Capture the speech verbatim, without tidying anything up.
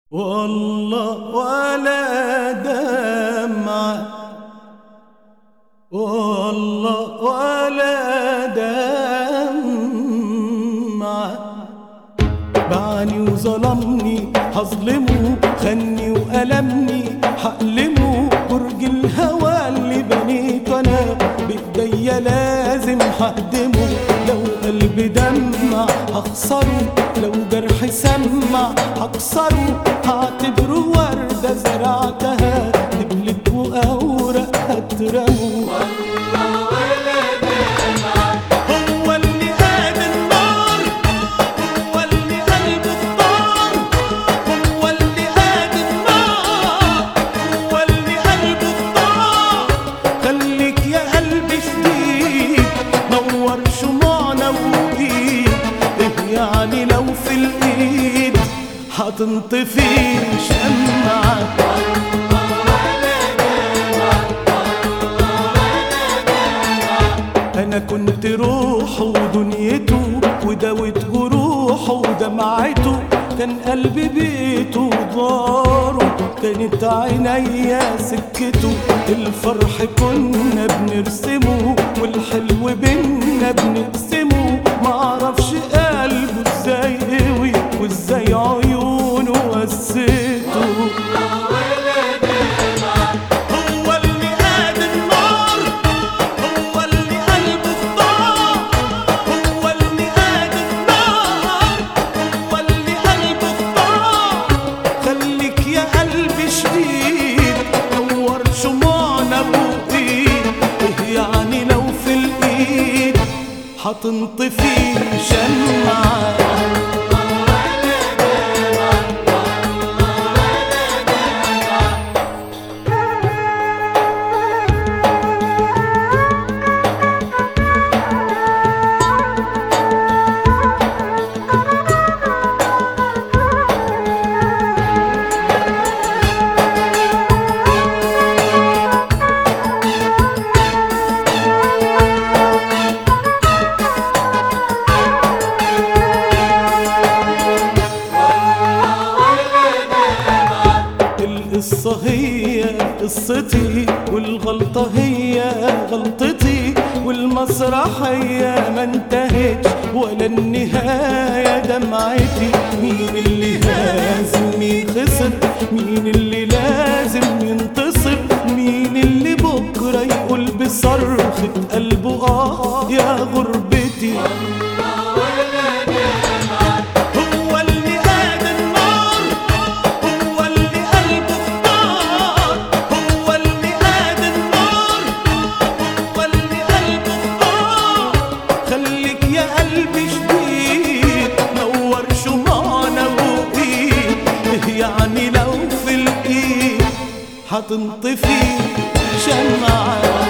والله ولا دمعة، والله ولا دمعة، باعني وظلمني هظلمه، خني وألمني هألمه، برج الهوى اللي بنيته أنا بإيديا لازم ههدمه، لو قلبي دمع هخسره، لو جرح سمع هكسره، هعتبره وردة زرعتها دبلت وأوراق هترمه. يعني لو في الإيد هتنطفي شمعة، أنا كنت روحه ودنيته وداوت جروحه ودمعته، كان قلبي بيته وداره، كانت عينيا سكته، الفرح كنا بنرسمه والحلو بينا بنقسمه، معرفش قلبه ازاي قوي وازاي عيونه قسيته. هو اللي قاد النار، هو اللي قلبه اختار، هو اللي قاد النار، هو اللي قلبه اختار، خليك يا قلبي شديد نور شموعنا بوقيد، ايه يعني لو في الايد هتنطفي شمعة. القصة هي قصتي والغلطة هي غلطتي، والمسرحية ما انتهتش ولا النهاية دمعتي، مين اللي لازم يخسر، مين اللي لازم ينتصر، مين اللي بكرة يقول بصرخة قلبه آه يا غربتي. يعني لو في الإيد هتنطفي شمعة.